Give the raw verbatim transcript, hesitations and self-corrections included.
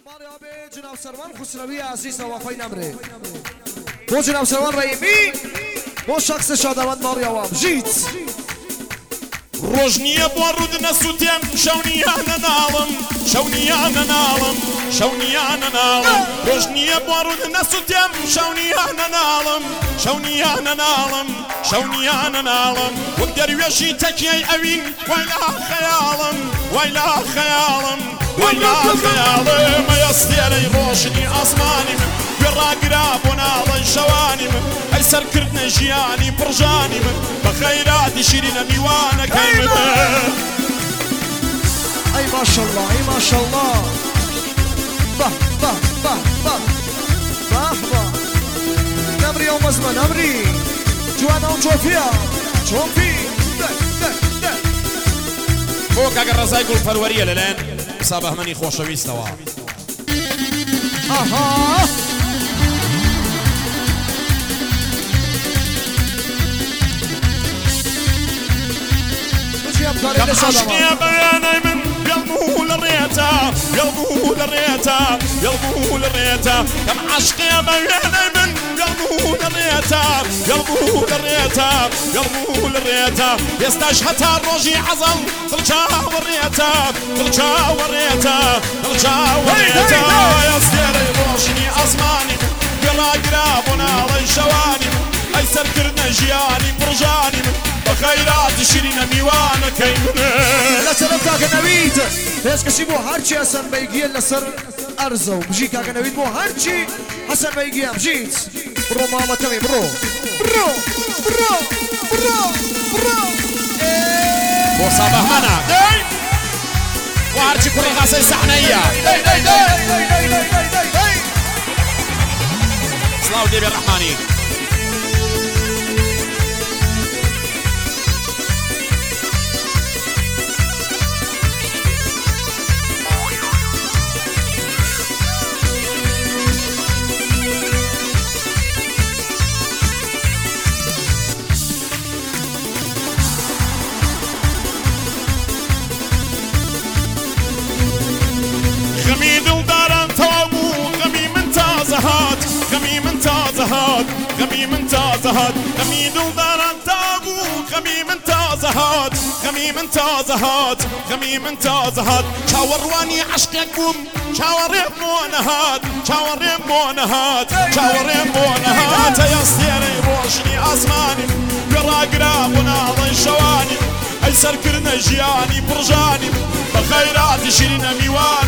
ماريا بي جناب سروان خسروی عزیز وفای نمره بو جناب سروان رحیمی بو شخص شادوند ماریا وام جیت روجنية بورد نسوتين شونيانا نالم شونيانا نالم شونيانا نالم روجنية بورد نسوتين شونيانا نالم شونيانا نالم شونيانا نالم وقدر ويشي تكي أوين ويلا خيالم ويلا خيالم ويلا خيالم يستيري روشني أسماني براقراب وناضي شواني أي سركرتنا جياني برجاني بخيرات شيرين ميوانا كيمنا أي ما شاء الله أي ما شاء الله به به به به به به نمري يوم زمان نمري جوانا وجوفيا جوفي ده ده ده فوق اگر رزاي قول فرورية للان صابه مني خوشويستوا اها عشقي بياني من قلبه للريتا قلبه للريتا قلبه للريتا كم عشقي بياني من قلبه للريتا قلبه للريتا قلبه للريتا يستشهد الرجي عزل طلجا وريتا طلجا وريتا طلجا وريتا يستيري روشني أزماني قرا قرابنا ضي شواني أي سركرنا جياني برجاني بخيرات شيرين ميوانا كيمنا لا سلامتك نويد ليش كسيبو هارشي حسن بيجي لسر أرزو بجيك يا نويد مو هارشي حسن بيجي بجيت برو ماما تمي برو برو برو برو برو بو صابه منا وهارشي كوري غاسي سحنية صلاو ديبي الرحماني غمي دلداران توابو غمي من تازهات غمي من تازهات غمي من تازهات غمي دلداران توابو غمي من تازهات غمي من تازهات غمي من تازهات شاورواني عشقكم شاورين مونهات شاورين مونهات شاورين مونهات يستيري روشني أزماني قرا وناضي شواني أي سركرنا جياني برجاني بخيرات شيرين ميواني